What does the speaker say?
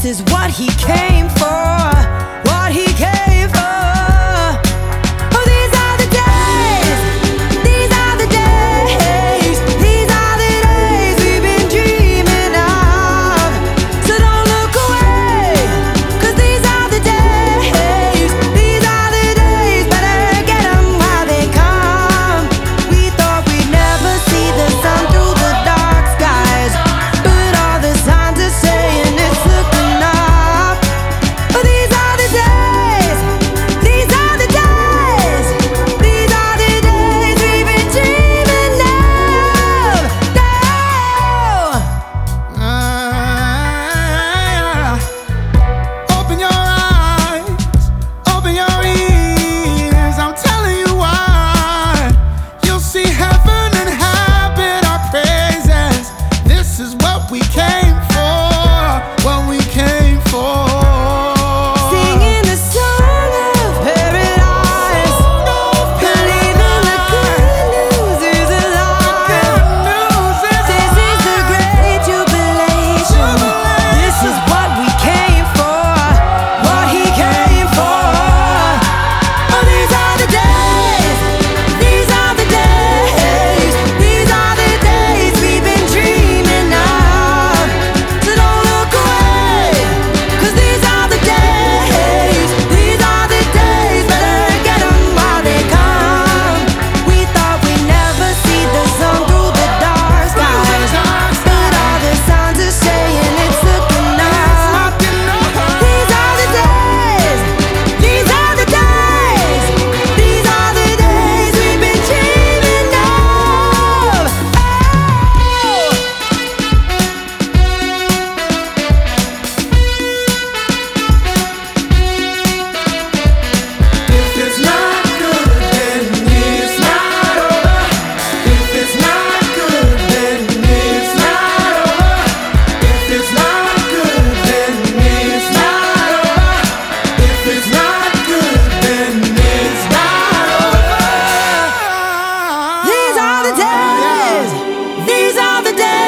is what he came for, what he came for. Oh, these are the days, these are the days, these are the days we've been dreaming of. So don't look away, 'cause these are the days, these are the days. Better get 'em while they come. We thought we'd never see the sun through the dark skies, but all the signs are saying it's looking up. Oh, these are the days, these are the days, these are the days we've been dreaming of. Open your eyes, open your ears. I'm telling you why. You'll see heaven inhabit our praises. This is what we came for, what we came for. Singing the song of paradise, believing the good news is alive. This is the great jubilation. This is what we came for, what he came for. Oh, these are the days, these are the days, these are the days we've been dreaming of. So don't look away, 'cause these are the days, these are the days. Better get 'em while they come. We thought we'd never see the sun through the dark skies, but all the signs are saying it's looking up. These are the days, these are the days, these are the days we've been dreaming of. If it's not good, then it's not over. If it's not good, then it's not over. If it's not good, then it's not over. If it's not good, then it's not over. These are the days, these are the days.